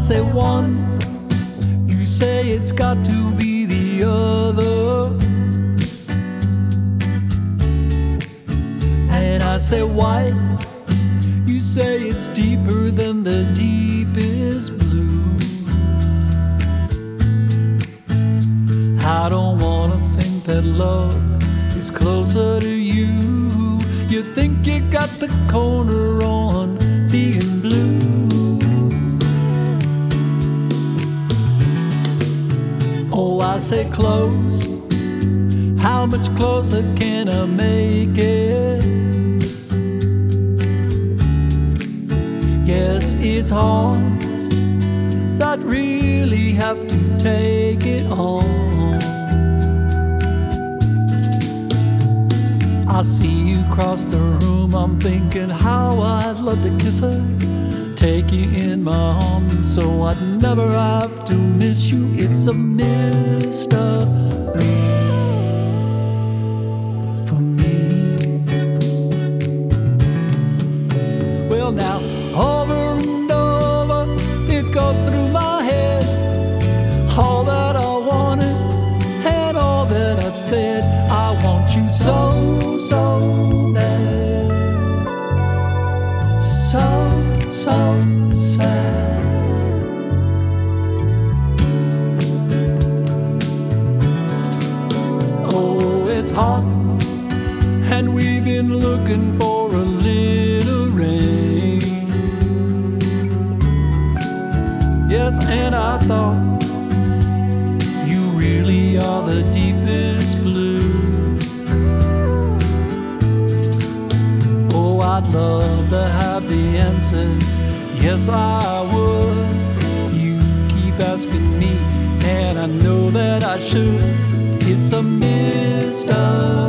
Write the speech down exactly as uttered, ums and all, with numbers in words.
say one, you say it's got to be the other. And I say white, you say it's deeper than the deepest blue. I don't wanna think that love is closer to you. You think you got the corner on being blue. Oh, I say close, how much closer can I make it? Yes, it's hearts that really have to take it on. I see you cross the room, I'm thinking how I'd love to kiss her, take you in my arms so I'd never have to miss you. It's a mystery for me. Well now, over and over it goes through my head, all that I wanted and all that I've said. I want you so, so bad, so, so sad. Oh, it's hot and we've been looking for a little rain. Yes, and I thought you really are the deepest blue. Oh, I'd love to have the answers, yes I would. You keep asking me and I know that I should. It's a mystery.